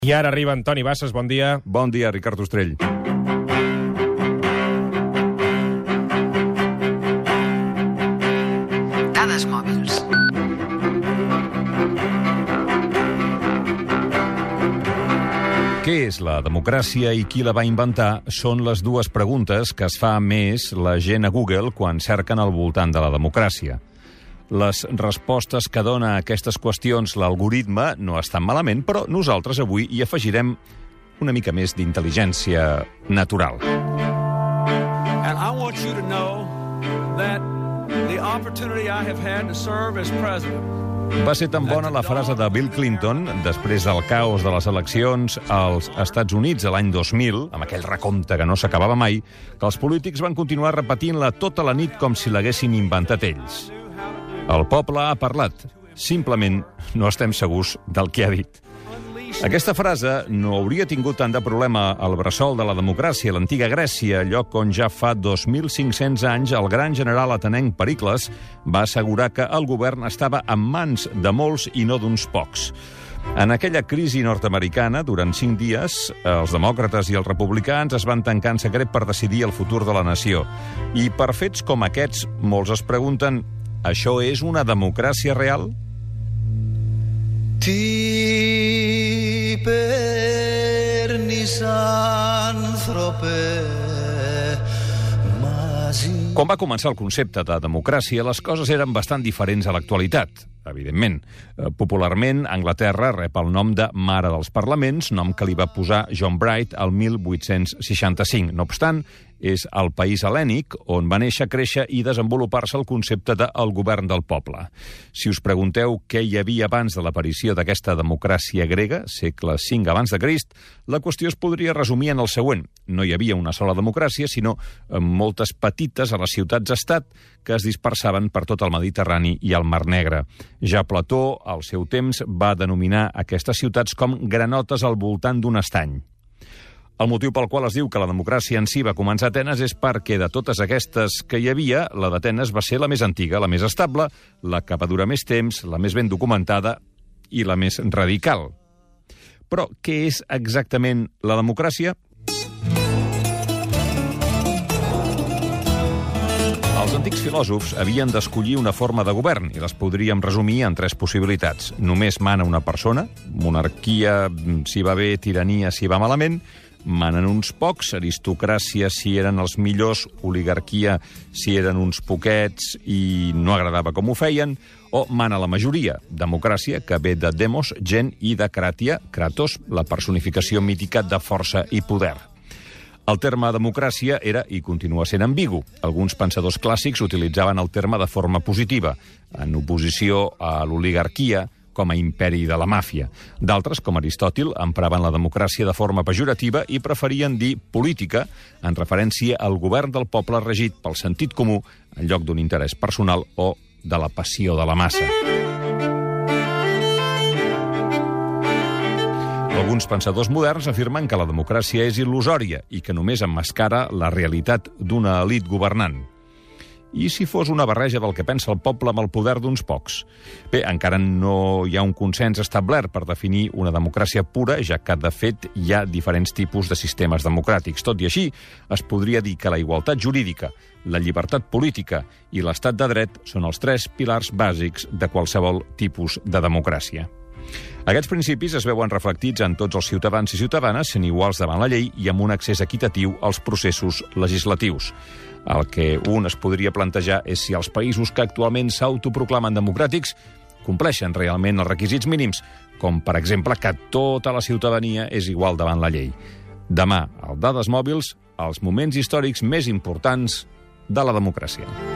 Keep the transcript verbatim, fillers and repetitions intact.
I ara arriba Antoni Bassas, bon dia. Bon dia, Ricard Ostrell. Dades mòbils. Què és la democràcia i qui la va inventar? Són les dues preguntes que es fa més la gent a Google quan cerquen al voltant de la democràcia. Les respostes que dona a aquestes qüestions l'algoritme no estan malament, però nosaltres avui hi afegirem una mica més d'intel·ligència natural. And I want you to know that the opportunity I have had to serve as president. Va ser tan bona la frase de Bill Clinton, després del caos de les eleccions als Estats Units a l'any dos mil, amb aquell recompte que no s'acabava mai, que els polítics van continuar repetint-la tota la nit com si l'haguessin inventat ells. El poble ha parlat. Simplement no estem segurs del que ha dit. Aquesta frase no hauria tingut tant de problema al bressol de la democràcia, a l'antiga Grècia, lloc on ja fa dos mil cinc-cents anys el gran general atenenc Pericles va assegurar que el govern estava en mans de molts i no d'uns pocs. En aquella crisi nord-americana, durant cinc dies, els demòcrates i els republicans es van tancar en secret per decidir el futur de la nació. I per fets com aquests, molts es pregunten: això és una democràcia real? Τι παίρνεις άνθρωπε μαζί. Quan va començar el concepte de democràcia, les coses eren bastant diferents a l'actualitat, evidentment. Popularment, Anglaterra rep el nom de Mare dels Parlaments, nom que li va posar John Bright al mil vuit-cents seixanta-cinc. No obstant, és el país hel·lènic on va néixer, créixer i desenvolupar-se el concepte de el govern del poble. Si us pregunteu què hi havia abans de l'aparició d'aquesta democràcia grega, segle cinc abans de Crist, la qüestió es podria resumir en el següent. No hi havia una sola democràcia, sinó moltes petites a les ciutats-estat que es dispersaven per tot el Mediterrani i el Mar Negre. Ja Plató, al seu temps, va denominar aquestes ciutats com granotes al voltant d'un estany. El motiu pel qual es diu que la democràcia en si va començar a Atenes és perquè de totes aquestes que hi havia, la d'Atenes va ser la més antiga, la més estable, la que va durar més temps, la més ben documentada i la més radical. Però què és exactament la democràcia? Els antics filòsofs havien d'escollir una forma de govern i les podríem resumir en tres possibilitats. Només mana una persona, monarquia si va bé, tirania si va malament, manen uns pocs, aristocràcia si eren els millors, oligarquia si eren uns poquets i no agradava com ho feien, o mana la majoria, democràcia, que ve de demos, gent, i de kratia, kratos, la personificació mítica de força i poder. El terme democràcia era i continua sent ambigu. Alguns pensadors clàssics utilitzaven el terme de forma positiva, en oposició a l'oligarquia, com a imperi de la màfia. D'altres, com Aristòtil, empraven la democràcia de forma pejorativa i preferien dir política en referència al govern del poble regit pel sentit comú en lloc d'un interès personal o de la passió de la massa. Alguns pensadors moderns afirmen que la democràcia és il·lusòria i que només emmascara la realitat d'una elit governant. I si fos una barreja del que pensa el poble amb el poder d'uns pocs? Bé, encara no hi ha un consens establert per definir una democràcia pura, ja que, de fet, hi ha diferents tipus de sistemes democràtics. Tot i així, es podria dir que la igualtat jurídica, la llibertat política i l'estat de dret són els tres pilars bàsics de qualsevol tipus de democràcia. Aquests principis es veuen reflectits en tots els ciutadans i ciutadanes sent iguals davant la llei i amb un accés equitatiu als processos legislatius. El que un es podria plantejar és si els països que actualment s'autoproclamen democràtics compleixen realment els requisits mínims, com, per exemple, que tota la ciutadania és igual davant la llei. Demà, al Dades Mòbils, els moments històrics més importants de la democràcia.